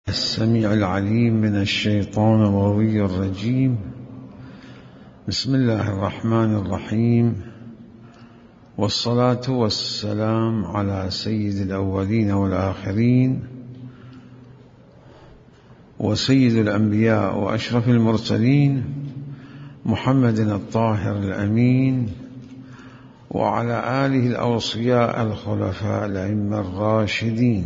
السميع العليم من الشيطان الغوي الرجيم. بسم الله الرحمن الرحيم، والصلاة والسلام على سيد الأولين والآخرين وسيد الأنبياء وأشرف المرسلين محمد الطاهر الأمين، وعلى آله الأوصياء الخلفاء الأئمة الراشدين.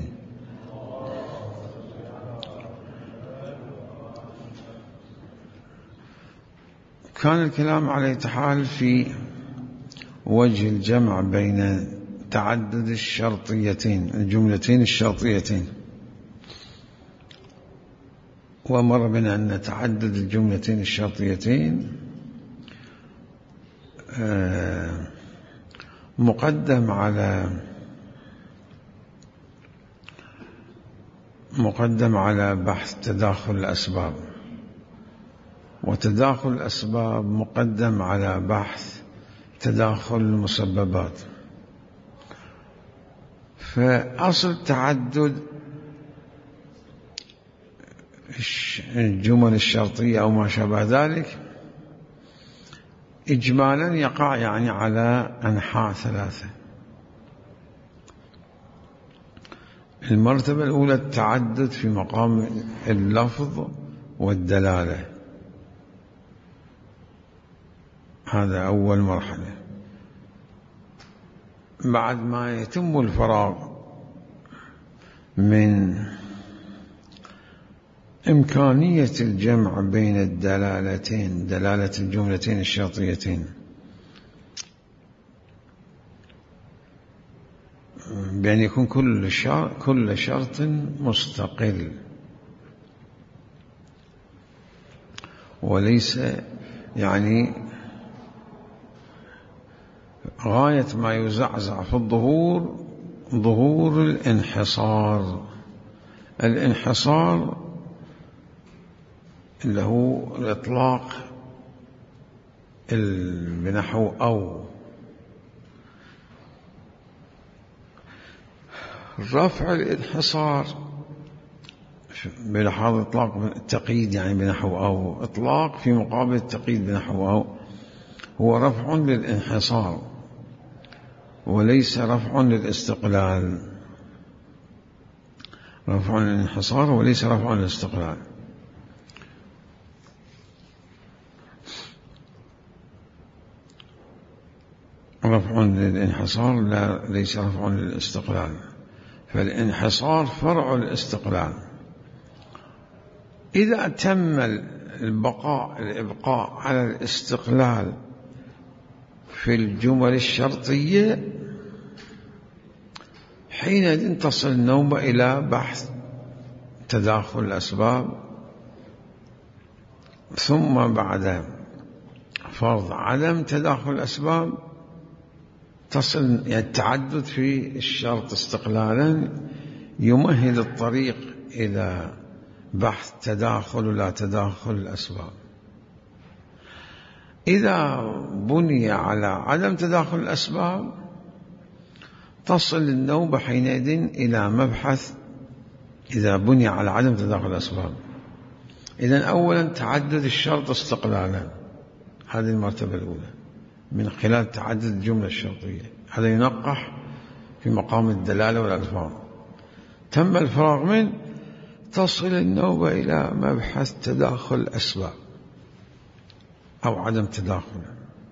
كان الكلام على التحال في وجه الجمع بين تعدد الشرطيتين، الجملتين الشرطيتين، ومر بنا أن تعدد الجملتين الشرطيتين مقدم على بحث تداخل الأسباب، وتداخل الأسباب مقدم على بحث تداخل المسببات. فأصل تعدد الجمل الشرطية أو ما شابه ذلك إجمالا يقع على أنحاء ثلاثة. المرتبة الأولى التعدد في مقام اللفظ والدلالة، هذا أول مرحلة. بعد ما يتم الفراغ من إمكانية الجمع بين الدلالتين، دلالة الجملتين الشرطيتين، بأن يكون كل شرط مستقل، وليس غاية ما يزعزع في الظهور ظهور الانحصار اللي هو الإطلاق بنحو أو رفع الانحصار بلحاظ إطلاق التقييد، بنحو أو إطلاق في مقابل التقييد بنحو أو، هو رفع للانحصار وليس رفع للاستقلال، رفع للانحصار وليس رفع للاستقلال. رفع للانحصار ليس رفع للاستقلال، فالانحصار فرع الاستقلال. إذا تم الإبقاء على الاستقلال في الجمل الشرطية، حينئذ تصل النوبة إلى بحث تداخل الأسباب، ثم بعد فرض عدم تداخل الأسباب تصل التعدد في الشرط استقلالا، يمهد الطريق إلى بحث تداخل ولا تداخل الأسباب. إذا بني على عدم تداخل الأسباب تصل النوبة حينئذ إلى مبحث إذا بني على عدم تداخل الأسباب. إذن أولا تعدد الشرط استقلالا، هذه المرتبة الأولى من خلال تعدد الجملة الشرطية، هذا ينقح في مقام الدلالة والألفاظ. تم الفراغ منه تصل النوبة إلى مبحث تداخل الأسباب أو عدم تداخل.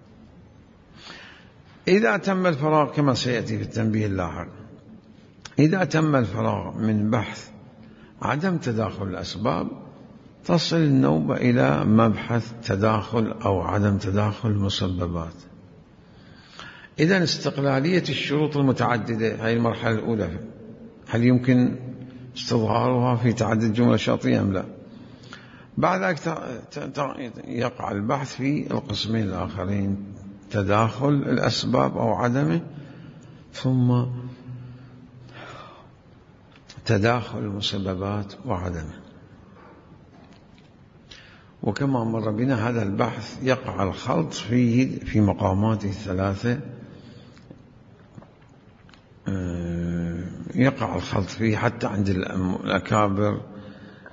إذا تم الفراغ كما سيأتي في التنبيه اللاحق، إذا تم الفراغ من بحث عدم تداخل الأسباب تصل النوبة إلى مبحث تداخل أو عدم تداخل المسببات. إذن استقلالية الشروط المتعددة، هذه المرحلة الأولى، هل يمكن استظهارها في تعدد الجملة الشرطية أم لا؟ بعد ذلك يقع البحث في القسمين الآخرين، تداخل الأسباب أو عدمه، ثم تداخل المسببات وعدمه. وكما مر بنا هذا البحث يقع الخلط فيه في مقاماته الثلاثة، يقع الخلط فيه حتى عند الأكابر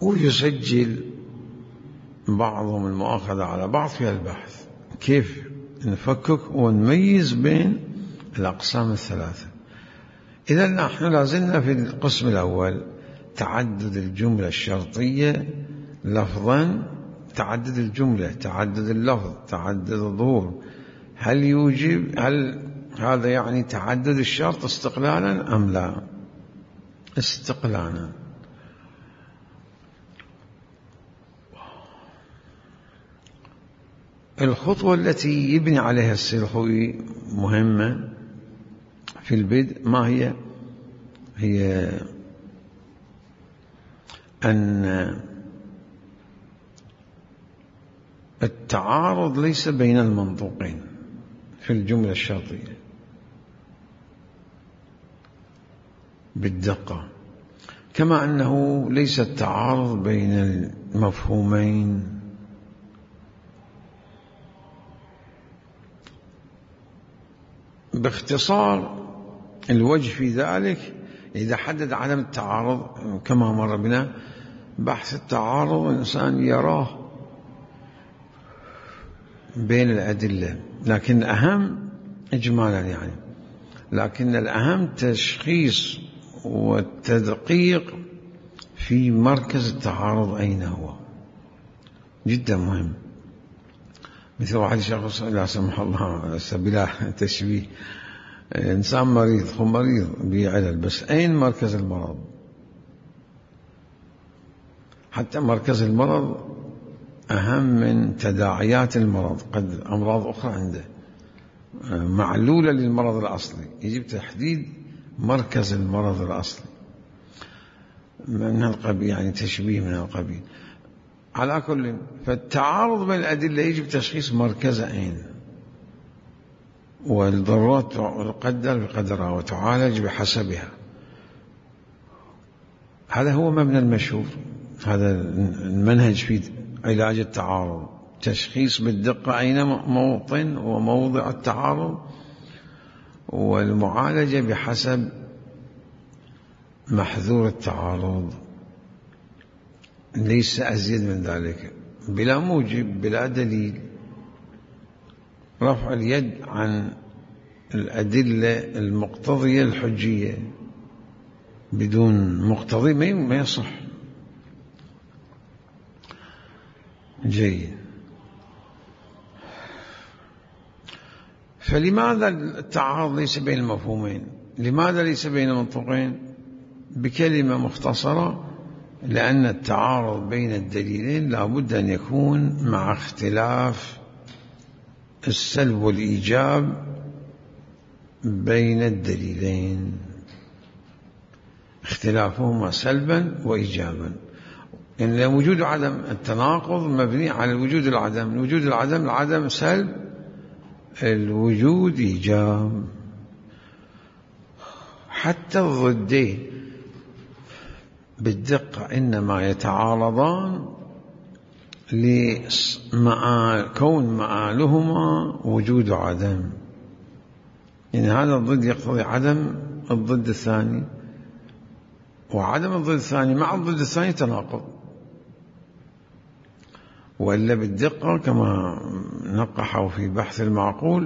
ويسجل بعضهم المؤاخذة على بعض في البحث، كيف نفكك ونميز بين الأقسام الثلاثة. إذا نحن لازلنا في القسم الأول، تعدد الجملة الشرطية لفظا، تعدد الجملة، تعدد اللفظ، تعدد الظهور، هل هذا يعني تعدد الشرط استقلالا أم لا؟ استقلالا. الخطوة التي يبني عليها السلخوي مهمة في البدء، ما هي؟ هي أن التعارض ليس بين المنطوقين في الجملة الشرطية بالدقة، كما أنه ليس التعارض بين المفهومين. باختصار الوجه في ذلك، إذا حدد عدم التعارض كما مر بنا، بحث التعارض الإنسان يراه بين الأدلة، لكن أهم إجمالا يعني، لكن الأهم تشخيص والتدقيق في مركز التعارض أين هو، جدا مهم. مثل واحد شخص لا سمح الله بلا تشبيه، إنسان مريض، مريض بعلل، بس أين مركز المرض؟ حتى مركز المرض أهم من تداعيات المرض، قد أمراض أخرى عنده معلولة للمرض الأصلي، يجب تحديد مركز المرض الأصلي من القبيل، يعني تشبيه من القبيل. على كل، فالتعارض بين الأدلة يجب تشخيص مركزه أين، والضرورات تقدر بقدرها وتعالج بحسبها. هذا هو مبنى المشهور، هذا المنهج في علاج التعارض، تشخيص بالدقة أين موطن وموضع التعارض، والمعالجة بحسب محذور التعارض، ليس أزيد من ذلك، بلا موجب بلا دليل. رفع اليد عن الأدلة المقتضية الحجية بدون مقتضي ما يصح. جيد. فلماذا التعارض ليس بين المفهومين؟ لماذا ليس بين المنطوقين؟ بكلمة مختصرة، لأن التعارض بين الدليلين لا بد أن يكون مع اختلاف السلب والإيجاب بين الدليلين، اختلافهما سلبا وإيجابا. إن وجود عدم التناقض مبني على الوجود العدم، الوجود العدم سلب، الوجود إيجاب. حتى الضدين بالدقة إنما يتعارضان لكون مآلهما وجود عدم، يعني هذا الضد يقتضي عدم الضد الثاني، وعدم الضد الثاني مع الضد الثاني تناقض. وإلا بالدقة كما نقحوا في بحث المعقول،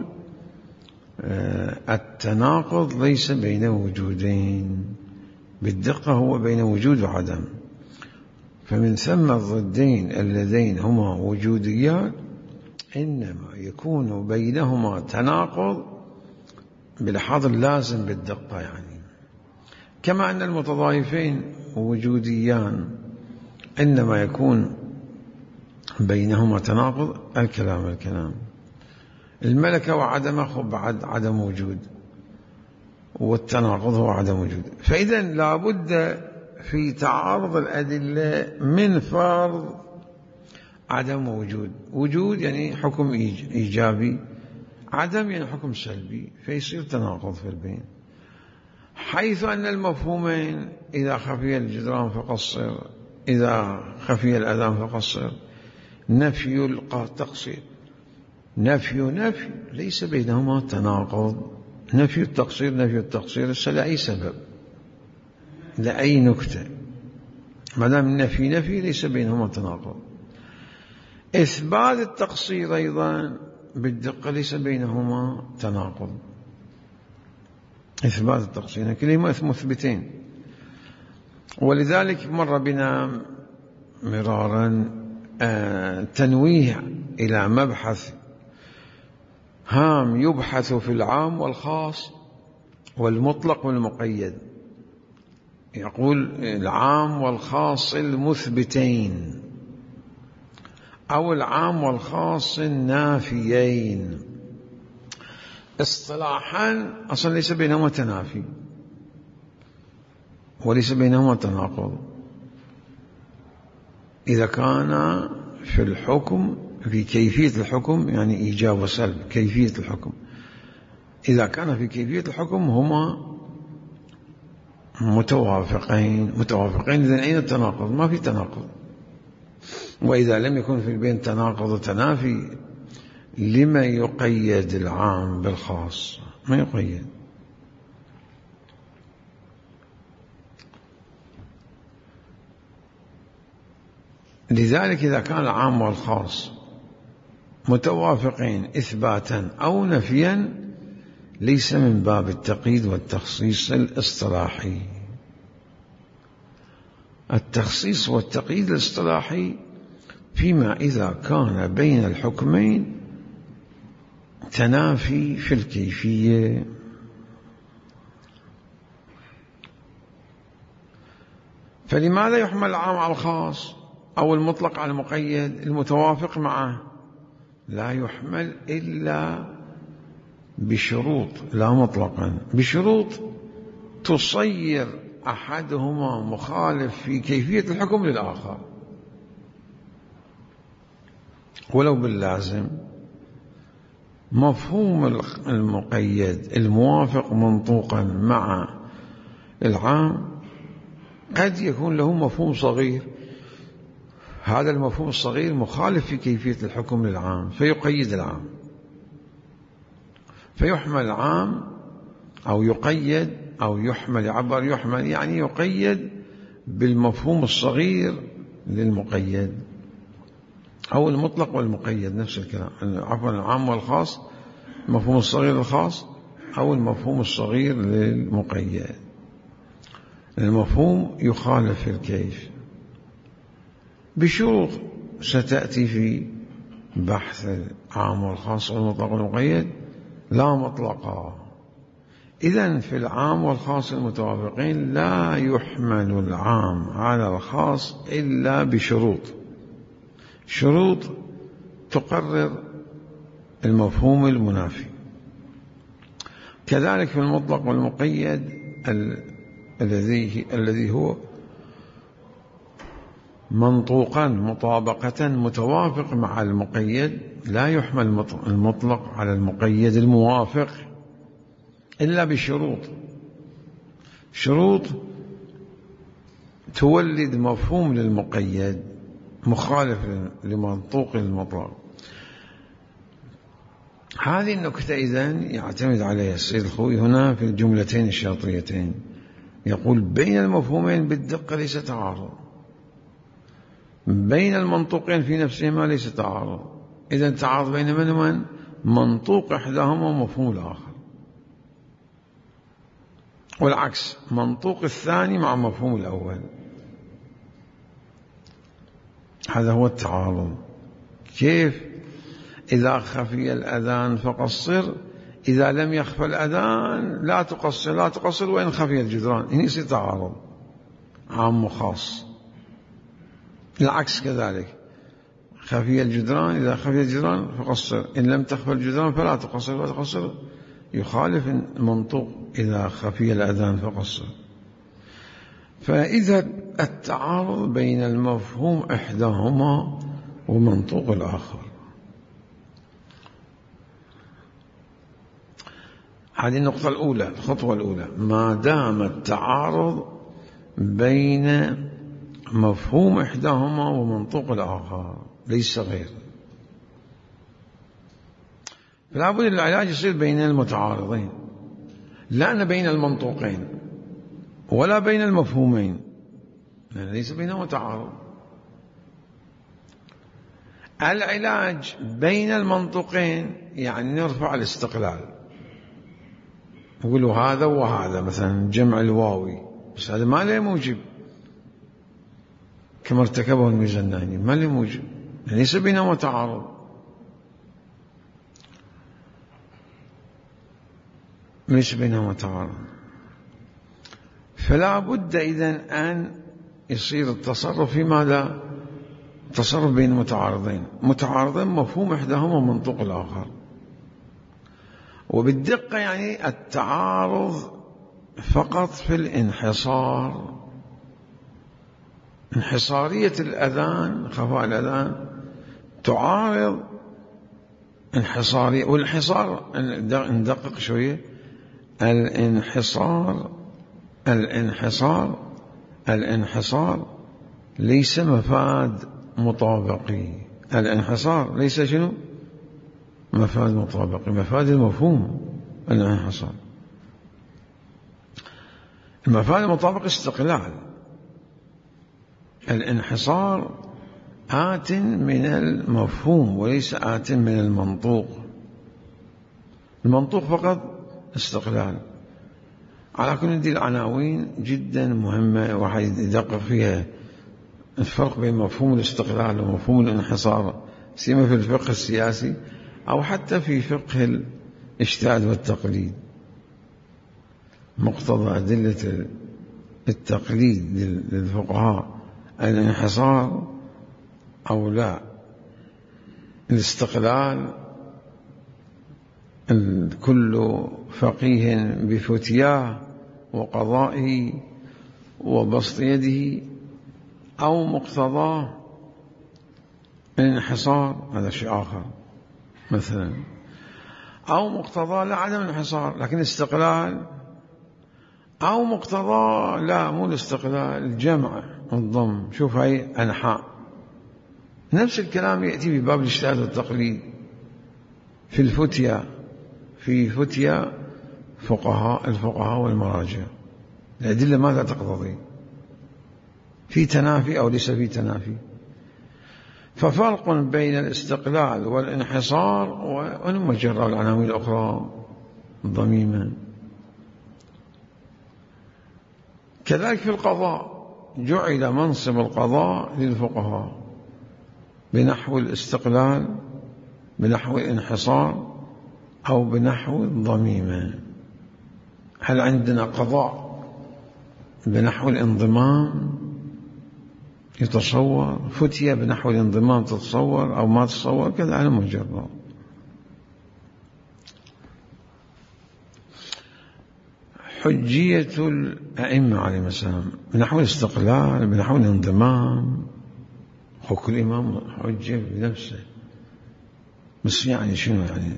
التناقض ليس بين وجودين، بالدقة هو بين وجود وعدم. فمن ثم الضدين اللذين هما وجوديان إنما يكون بينهما تناقض بلحاظ اللازم بالدقة، يعني كما أن المتضايفين وجوديان إنما يكون بينهما تناقض الكلام. الملكة وعدمه بعد عدم وجود، والتناقض هو عدم وجود. فإذا لا بد في تعارض الأدلة من فرض عدم وجود. وجود يعني حكم إيجابي، عدم يعني حكم سلبي، فيصير تناقض في البين. حيث أن المفهومين إذا خفي الجدران فقصر، إذا خفي الأذان فقصر، نفي التقصير، نفي ليس بينهما تناقض. نفي التقصير ليس لأي سبب، لأي نكتة، ما دام نفي ليس بينهما تناقض. إثبات التقصير أيضا بالدقة ليس بينهما تناقض. إثبات التقصير كلمة مثبتين، ولذلك مر بنا مرارا تنويه إلى مبحث هام يبحث في العام والخاص والمطلق والمقيد. يقول العام والخاص المثبتين أو العام والخاص النافيين. اصطلاحا أصلا ليس بينهما تنافي وليس بينهما تناقض. إذا كان في الحكم في كيفية الحكم، يعني إيجاب وسلب كيفية الحكم، إذا كان في كيفية الحكم هما متوافقين إذن أين التناقض؟ ما في تناقض. وإذا لم يكن في البين تناقض وتنافي لما يقيد العام بالخاص؟ ما يقيد. لذلك إذا كان العام والخاص متوافقين إثباتا أو نفيا ليس من باب التقييد والتخصيص الاصطلاحي. التخصيص والتقييد الاصطلاحي فيما إذا كان بين الحكمين تنافي في الكيفية. فلماذا يحمل العام على الخاص أو المطلق على المقيد المتوافق معه؟ لا يحمل إلا بشروط، لا مطلقا، بشروط تصير أحدهما مخالف في كيفية الحكم للآخر ولو باللازم. مفهوم المقيد الموافق منطوقا مع العام قد يكون له مفهوم صغير، هذا المفهوم الصغير مخالف في كيفية الحكم للعام فيقيد العام، فيحمل العام أو يقيد أو يحمل، يحمل يعني يقيد بالمفهوم الصغير للمقيد، أو المطلق والمقيد نفس الكلام، عفوا العام والخاص، المفهوم الصغير للخاص أو المفهوم الصغير للمقيد. المفهوم يخالف في الكيف بشروط ستأتي في بحث العام والخاص والمطلق والمقيد لا مطلقا. إذن في العام والخاص المتوافقين لا يحمل العام على الخاص إلا بشروط، شروط تقرر المفهوم المنافي. كذلك في المطلق والمقيد الذي هو منطوقا مطابقة متوافق مع المقيد لا يحمل المطلق على المقيد الموافق إلا بشروط، شروط تولد مفهوم للمقيد مخالف لمنطوق المطلق. هذه النكتة إذن يعتمد عليها السيد الخوئي هنا في الجملتين الشاطريتين. يقول بين المفهومين بالدقة ليس تعارض، بين المنطوقين في نفسهما ليس تعارض. إذن تعارض بين من ومن؟ منطوق إحداهما ومفهوم الآخر، والعكس منطوق الثاني مع مفهوم الأول. هذا هو التعارض. كيف؟ إذا خفي الأذان فقصر، إذا لم يخفى الأذان لا تقصر وإن خفي الجدران. هنا يصير تعارض عام وخاص. العكس كذلك، خفي الجدران، إذا خفي الجدران فقصر، إن لم تخفى الجدران فلا تقصر، يخالف المنطوق إذا خفي الأذان فقصر. فإذا التعارض بين المفهوم إحداهما ومنطوق الآخر. هذه النقطة الأولى، الخطوة الأولى. ما دام التعارض بين مفهوم إحداهما ومنطوق الآخر ليس غير، فلا بد العلاج يصير بين المتعارضين، لا بين المنطوقين ولا بين المفهومين، لأن ليس بينهما تعارض. العلاج بين المنطقين يعني نرفع الاستقلال، نقولوا هذا وهذا، مثلا جمع الواوي، بس هذا ما له موجب كما ارتكبه الميزاناني، ما له موجب، ليس بينهما تعارض. ليس بينهما تعارض، فلا بد إذن أن يصير التصرف في ماذا؟ تصرف بين متعارضين، متعارضين مفهوم إحداهما منطوق الآخر. وبالدقة يعني التعارض فقط في الانحصار، انحصارية الأذان، خفاء الأذان تعارض انحصارية. والانحصار ندقق شوية، الانحصار ليس مفاد مطابقي. الانحصار ليس شنو؟ مفاد مطابقي، مفاد المفهوم الانحصار. المفاد المطابق استقلال، الانحصار آت من المفهوم وليس آت من المنطوق. المنطوق فقط استقلال. على كل دي العناوين جدا مهمة واحد يدقق فيها، الفرق بين مفهوم الاستقلال ومفهوم الانحصار، سيما في الفقه السياسي أو حتى في فقه الاجتهاد والتقليد. مقتضى أدلة التقليد للفقهاء الانحصار أو لا، الاستقلال كل فقيه بفتياه وقضائه وبسط يده، أو مقتضاه الانحصار هذا شيء آخر مثلا، أو مقتضاه لا عدم الانحصار لكن استقلال، أو مقتضاه لا مو الاستقلال الجمع والضم. شوف هاي أنحاء، نفس الكلام يأتي في باب الاجتهاد والتقليد في الفتيا، في فتيا الفقهاء والمراجع، الأدلة ماذا تقتضي؟ في تنافي أو ليس في تنافي؟ ففرق بين الاستقلال والانحصار، ونمجر العناوين الأخرى ضميما. كذلك في القضاء، جعل منصب القضاء للفقهاء بنحو الاستقلال، بنحو الانحصار، أو بنحو الضميمة. هل عندنا قضاء بنحو الانضمام يتصور، فتية بنحو الانضمام تتصور أو ما تتصور؟ كذا على مجرد. حجية الأئمة عليهم السلام بنحو الاستقلال، بنحو الانضمام، وكل إمام حجة بنفسه. بس يعني شنو يعني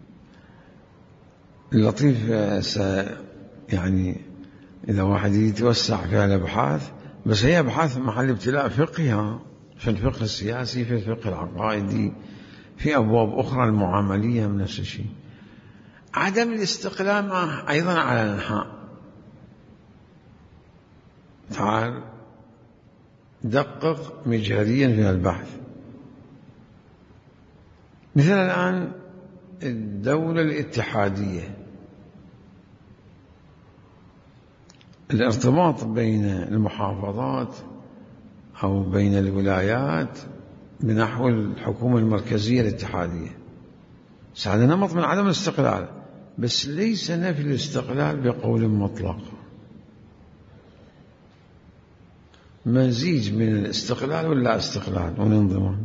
اللطيف يعني إذا واحد يتوسع في الأبحاث، بس هي أبحاث محل ابتلاء فقهها في الفقه السياسي، في الفقه العقائدي، في أبواب أخرى المعاملية من نفس الشيء. عدم الاستقلال أيضا على الأنحاء. تعال دقق مجهريا في البحث. مثل الآن الدولة الاتحادية، الارتباط بين المحافظات أو بين الولايات بنحو الحكومة المركزية الاتحادية، هذا نمط من عدم الاستقلال، بس ليس نفي الاستقلال بقول مطلق، مزيج من الاستقلال واللا استقلال والانضمام.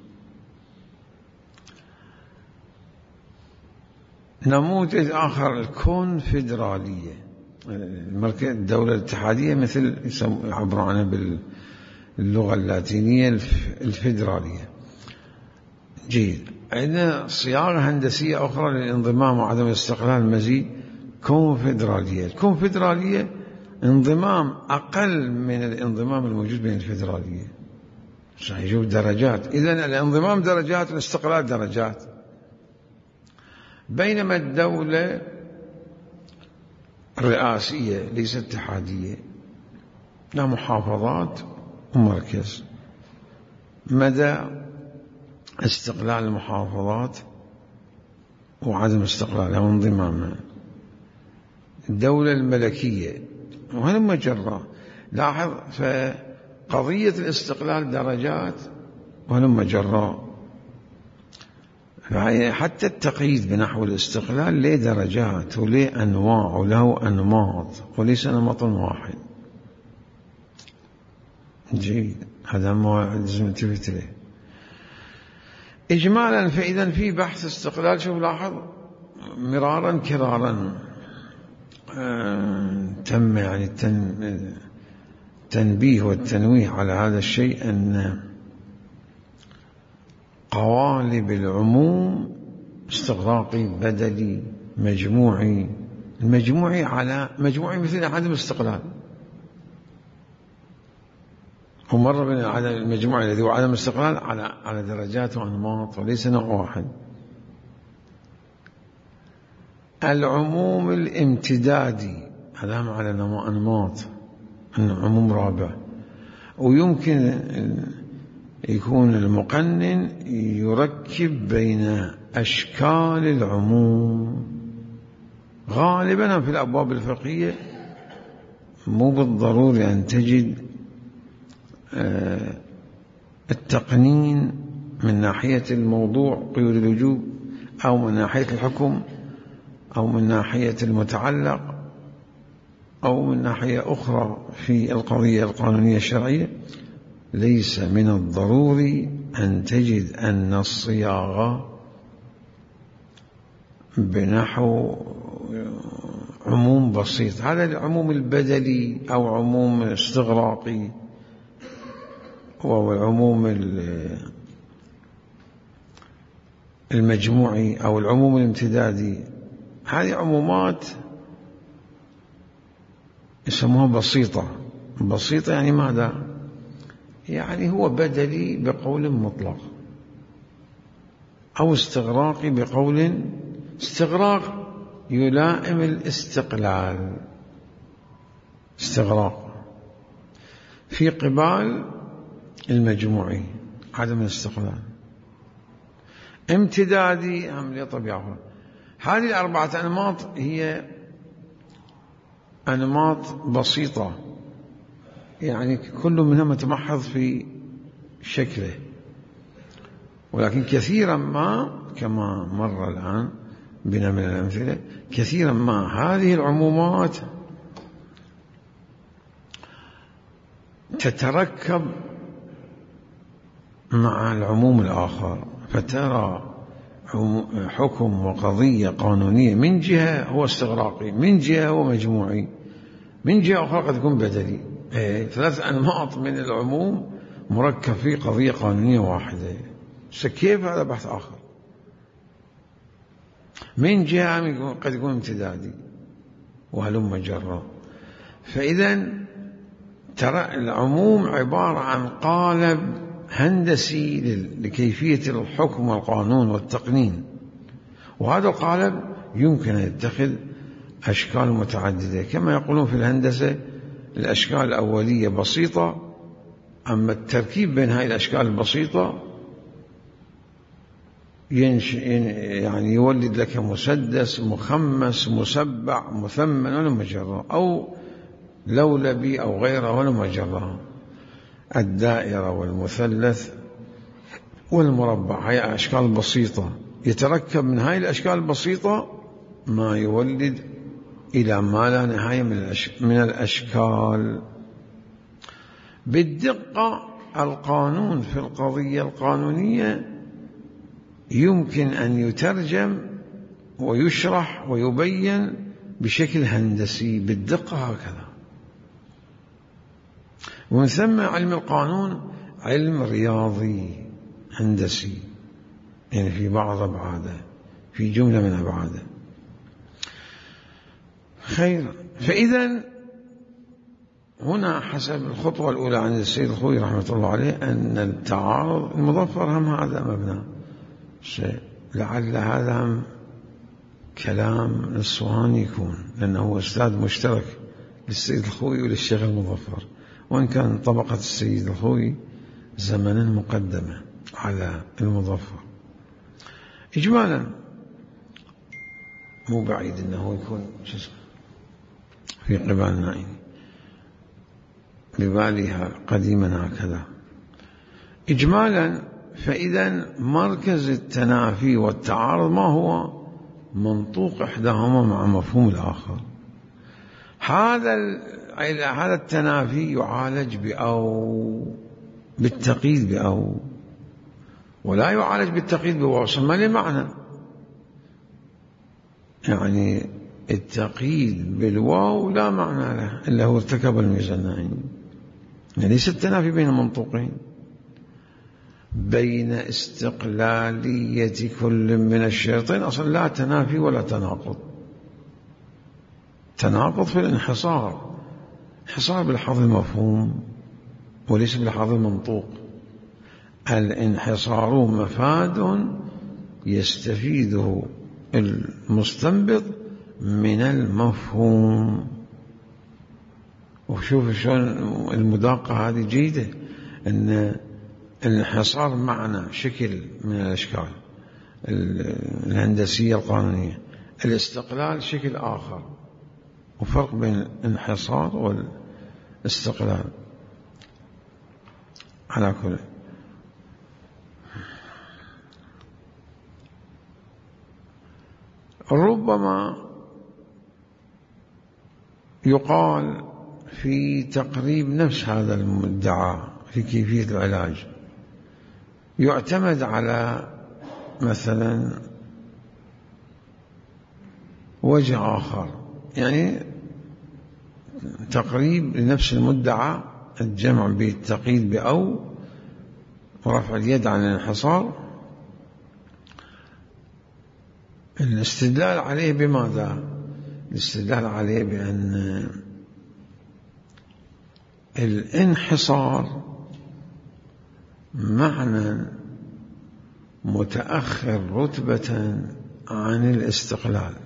نموذج آخر الكونفدرالية، الدولة الاتحادية مثل يعبروا عنها باللغة اللاتينية الفيدرالية. جيد. عندنا صياغة هندسية أخرى للانضمام وعدم الاستقلال، مزيد كونفدرالية. الكونفدرالية انضمام أقل من الانضمام الموجود بين الفيدرالية، يشوف درجات. إذن الانضمام درجات والاستقلال درجات. بينما الدولة الرئاسية ليست اتحادية، لا محافظات ومركز. مدى استقلال المحافظات وعدم استقلالها وانضمامها، الدولة الملكية، وهلم جرا. لاحظ، فقضية الاستقلال درجات وهلم جرا. حتى التقييد بنحو الاستقلال له درجات وله أنواع وله أنماط وليس نمط واحد. جيد، هذا ما لازم نلتفت له. إجمالا، فإذا في بحث استقلال، شوف لاحظ مرارا كرارا تم يعني التنبيه والتنويه على هذا الشيء، أن قوالب العموم استغراقي، بدلي، مجموعي. المجموعي على مجموعي مثل عدم الاستقلال، ومر بين المجموعي الذي هو عدم الاستقلال على درجات وأنماط وليس نوع واحد. العموم الامتدادي هذا على أنماط، عموم رابع. ويمكن يكون المقنن يركب بين أشكال العموم. غالبا في الأبواب الفقهية مو بالضروري أن تجد التقنين من ناحية الموضوع قيود الوجوب، أو من ناحية الحكم، أو من ناحية المتعلق، أو من ناحية أخرى في القضية القانونية الشرعية. ليس من الضروري أن تجد أن الصياغة بنحو عموم بسيط. هذا العموم البدلي أو عموم استغراقي والعموم المجموعي أو العموم الامتدادي، هذه عمومات يسموها بسيطة. بسيطة يعني ماذا؟ يعني هو بدلي بقول مطلق، أو استغراقي بقول استغراق يلائم الاستقلال، استغراق في قبال المجموعي عدم الاستقلال. امتدادي عملية طبيعة. هذه الأربعة أنماط هي أنماط بسيطة، يعني كل منها متمحض في شكله، ولكن كثيرا ما كما مر الآن بنا من الأمثلة، كثيرا ما هذه العمومات تتركب مع العموم الآخر، فترى حكم وقضية قانونية من جهة هو استغراقي، من جهة هو مجموعي، من جهة أخرى قد يكون بدلي. ثلاث أنماط من العموم مركب في قضية قانونية واحدة. كيف؟ هذا بحث آخر. من جهة قد يكون امتدادي وهلم جرا. فإذا ترى العموم عبارة عن قالب هندسي لكيفية الحكم والقانون والتقنين، وهذا القالب يمكن أن يتخذ أشكال متعددة. كما يقولون في الهندسة الأشكال الأولية بسيطة، أما التركيب بين هذه الأشكال البسيطة يعني يولد لك مسدس، مخمس، مسبع، مثمن ولا مجرى، أو لولبي أو غيره ولا مجرى. الدائرة والمثلث والمربع هي أشكال بسيطة، يتركب من هذه الأشكال البسيطة ما يولد إلى ما لا نهاية من الأشكال. بالدقة القانون في القضية القانونية يمكن أن يترجم ويشرح ويبين بشكل هندسي بالدقة هكذا. ومن ثم علم القانون علم رياضي هندسي، يعني في بعض أبعاده، في جملة من أبعاده. خير. فإذا هنا حسب الخطوة الأولى عند السيد الخوئي رحمة الله عليه أن التعارض المظفر هم هذا مبنى شيء. لعل هذا كلام الصواني يكون، لأنه هو أستاذ مشترك للسيد الخوئي وللشيخ المظفر، وإن كان طبقة السيد الخوئي زمنا مقدمة على المظفر. إجمالا مو بعيد أنه يكون في قبال نائم ببالها قديما هكذا. إجمالا فإذا مركز التنافي والتعارض ما هو؟ منطوق إحداهما مع مفهوم الآخر. هذا التنافي يعالج بالتقييد بأو، ولا يعالج بالتقييد بواو. ما له معنى، يعني التقييد بالواو لا معنى له إلا هو ارتكب الميزانين. يعني ليس التنافي بين منطوقين، بين استقلالية كل من الشرطين أصلا لا تنافي ولا تناقض. تناقض في الانحصار، انحصار بالحظ المفهوم وليس بالحظ المنطوق. الانحصار مفاد يستفيده المستنبط من المفهوم. وشوف شلون المداقة هذه جيدة، أن الانحصار معنى شكل من الأشكال الهندسية القانونية، الاستقلال شكل آخر، وفرق بين الانحصار والاستقلال. على كل ربما يقال في تقريب نفس هذا المدعى في كيفية العلاج، يعتمد على مثلا وجه آخر، يعني تقريب لنفس المدعى، الجمع بالتقييد بأو ورفع اليد عن الانحصار. الاستدلال عليه بماذا؟ الاستدلال عليه بأن الانحصار معنى متأخر رتبة عن الاستقلال.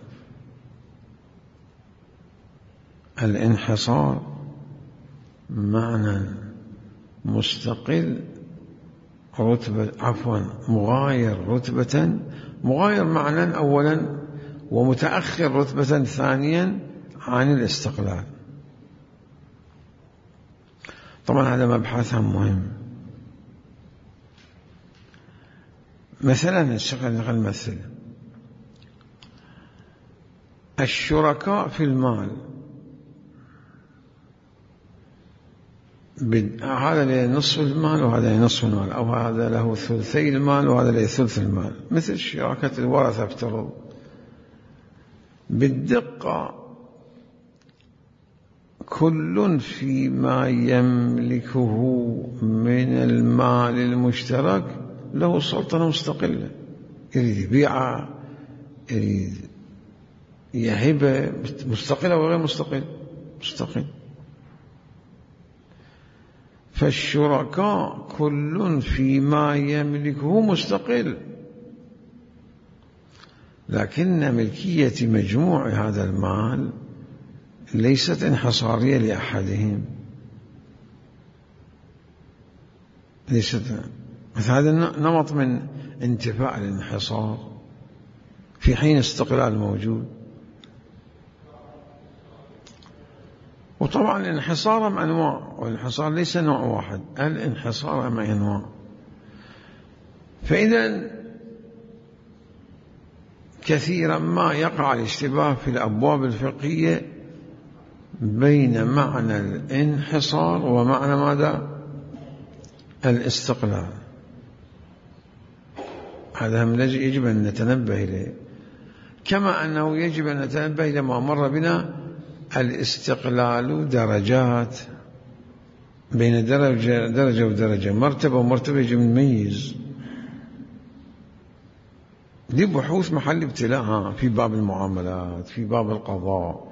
الانحصار معنى مستقل رتبة، مغاير رتبة، مغاير معنى أولا، ومتأخر رتبة ثانيا عن الاستقلال. طبعا هذا مبحث مهم. مثلا نمثل الشركاء في المال، هذا له نصف المال وهذا له نصف المال، أو هذا له ثلثي المال وهذا له ثلث المال، مثل شراكة الورثة افترض. بالدقة كل فيما يملكه من المال المشترك له سلطنة مستقلة، يريد يبيعه، يريد يهبه، مستقلة وغير مستقل. فالشركاء كل فيما يملكه مستقل، لكن ملكية مجموع هذا المال ليست انحصارية لأحدهم، ليست مثل هذا نمط من انتفاء الانحصار في حين استقلال موجود. وطبعا الانحصار أنواع، والانحصار ليس نوع واحد، الانحصار أنواع. فإذا كثيرا ما يقع الاشتباه في الأبواب الفقهية بين معنى الانحصار ومعنى ماذا؟ الاستقلال. هذا هم يجب أن نتنبه إليه، كما أنه يجب أن نتنبه إلى ما مر بنا، الاستقلال درجات، بين درجة ودرجة، مرتبة ومرتبة، يجب أن نميز. دي بحوث محل ابتلاء في باب المعاملات، في باب القضاء،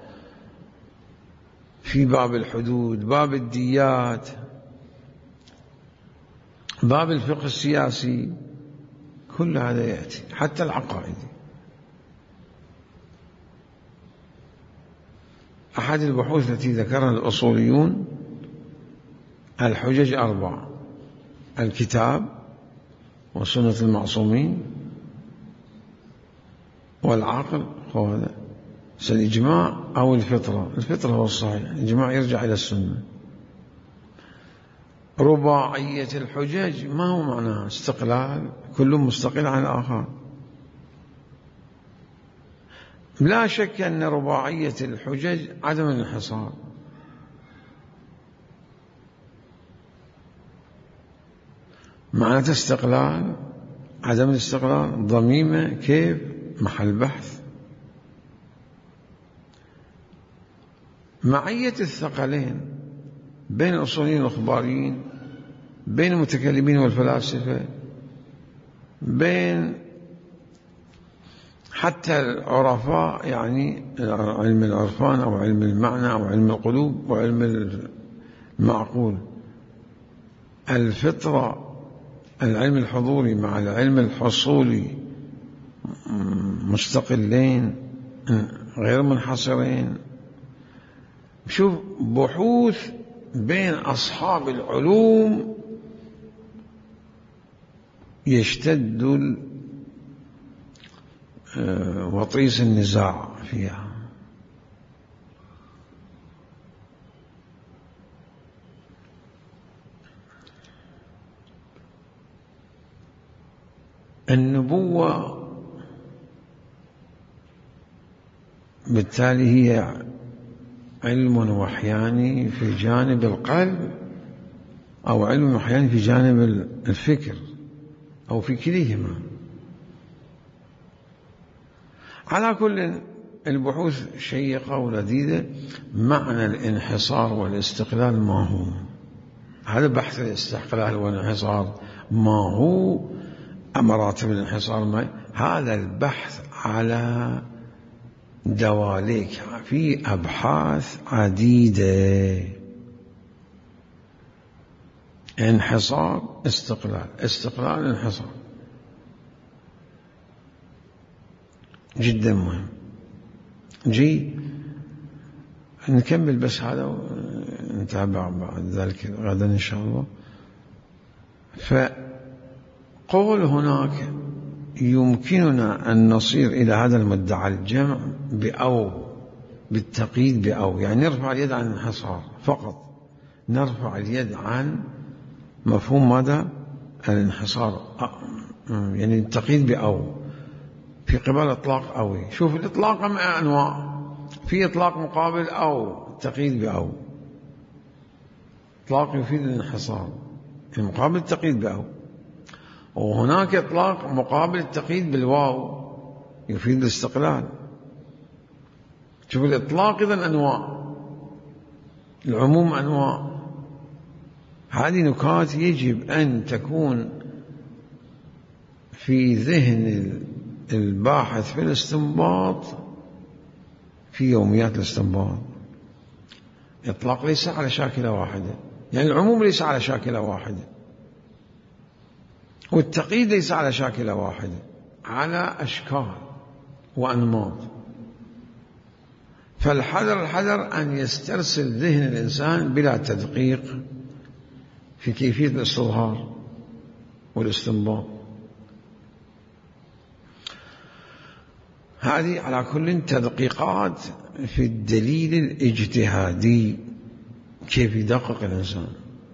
في باب الحدود، باب الديات، باب الفقه السياسي، كل هذا يأتي، حتى العقائدي. أحد البحوث التي ذكرها الأصوليون الحجج 4: الكتاب وسنة المعصومين والعقل، هذا الإجماع أو الفطرة. الفطرة هو الصحيح، الإجماع يرجع إلى السنة. رباعية الحجج ما هو معناها؟ استقلال، كل مستقل عن الآخر. لا شك أن رباعية الحجج عدم الانحصار. معنى استقلال، عدم الاستقلال، ضميمة، كيف، محل بحث. معية الثقلين بين الأصوليين والأخباريين، بين المتكلمين والفلاسفة، بين حتى العرفاء، يعني علم العرفان أو علم المعنى أو علم القلوب وعلم المعقول. الفطرة، العلم الحضوري مع العلم الحصولي مستقلين غير منحصرين. شوف بحوث بين أصحاب العلوم يشتد وطيس النزاع فيها. النبوة بالتالي هي علم وحياني في جانب القلب، أو علم وحياني في جانب الفكر، أو في كليهما. على كل البحوث شيقة ولذيذة. معنى الانحصار والاستقلال ما هو؟ هذا بحث الاستقلال والانحصار ما هو؟ مراتب الانحصار ما؟ هذا البحث على دواليك، في أبحاث عديدة. انحصار، استقلال، استقلال، انحصار، جدا مهم. نكمل بس هذا ونتابع بعد ذلك غدا إن شاء الله. فقول هناك يمكننا أن نصير إلى هذا المدعى الجمع بأو، بالتقييد بأو، يعني نرفع اليد عن الانحصار فقط، نرفع اليد عن مفهوم ماذا؟ الانحصار، يعني التقييد بأو في قبال إطلاق أوي. شوف الإطلاق أنواع، في إطلاق مقابل أو تقييد بأو. إطلاق يفيد الانحصار، المقابل التقييد بأو. وهناك إطلاق مقابل التقييد بالواو يفيد الاستقلال. شوف الإطلاق إذن أنواع، العموم أنواع. هذه نكات يجب أن تكون في ذهن الباحث في الاستنباط، في يوميات الاستنباط. إطلاق ليس على شاكلة واحدة، يعني العموم ليس على شاكلة واحدة، والتقييد ليس على شاكلة واحدة، على أشكال وأنماط. فالحذر أن يسترسل ذهن الإنسان بلا تدقيق في كيفية الاستظهار والاستنباط. هذه على كل تدقيقات في الدليل الاجتهادي، كيف يدقق الإنسان.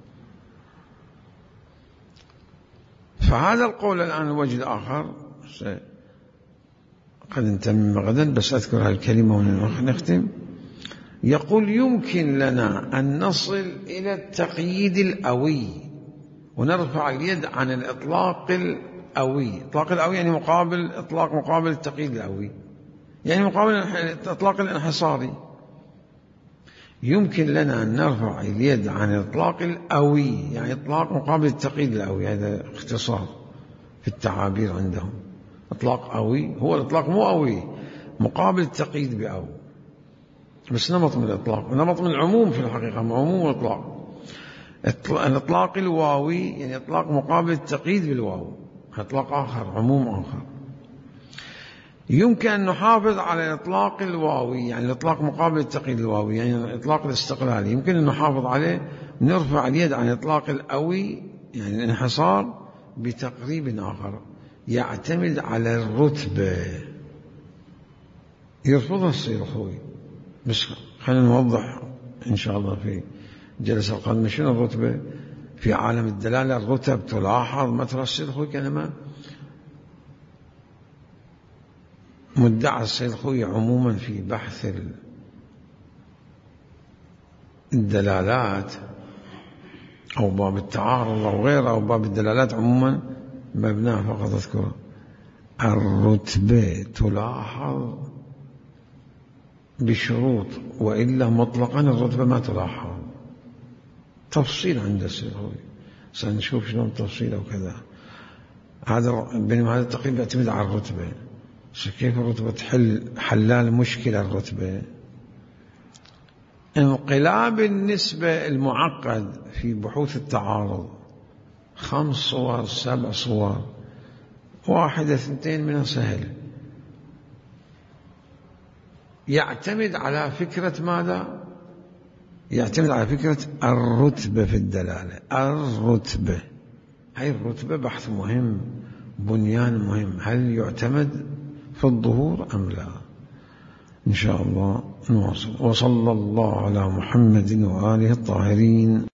فهذا القول الآن وجد آخر قد نتمم غدا، بس أذكر هالكلمة ونختم. يقول يمكن لنا أن نصل إلى التقييد الأوي ونرفع اليد عن الإطلاق الأوي. إطلاق الأوي يعني إطلاق مقابل التقييد الأوي، يعني مقابل الإطلاق الانحصاري. يمكن لنا أن نرفع اليد عن الإطلاق الأوي، يعني إطلاق مقابل التقييد الأوي. هذا اختصار في التعابير عندهم. إطلاق أوي هو الإطلاق مو أوي، مقابل التقييد بأو، بس نمط من الإطلاق، نمط من العموم في الحقيقة، عموم وإطلاق. الإطلاق الواوي يعني إطلاق مقابل التقييد بالواو، إطلاق آخر، عموم آخر. يمكن أن نحافظ على الإطلاق الواوي، يعني الإطلاق مقابل التقييد الواوي، يعني الإطلاق الاستقلالي، يمكن أن نحافظ عليه نرفع اليد عن إطلاق الأوي يعني الانحصار بتقريب آخر يعتمد على الرتبة، يرفضها السيرخوي. بس خلينا نوضح إن شاء الله في جلسة القادمة شنو الرتبة في عالم الدلالة. الرتب تلاحظ مثل السيرخوي كلمة مدعى السيرخوي عموما في بحث الدلالات أو باب التعارض أو غيره أو باب الدلالات عموما مبناه فقط أذكره. الرتبة تلاحظ بشروط، وإلا مطلقا الرتبة ما تلاحظ. تفصيل عند السيرخوي سنشوف شلون التفصيل أو كذا. بينما هذا التقريب يعتمد على الرتبة. كيف الرتبة تحل حلال مشكلة الرتبة؟ انقلاب النسبة المعقد في بحوث التعارض 5 صور 7 صور، 1 2 منها سهل. يعتمد على فكرة ماذا؟ يعتمد على فكرة الرتبة في الدلالة. الرتبة، هاي الرتبة بحث مهم، بنيان مهم. هل يعتمد في الظهور أم لا؟ إن شاء الله نواصل. وصلى الله على محمد وآله الطاهرين.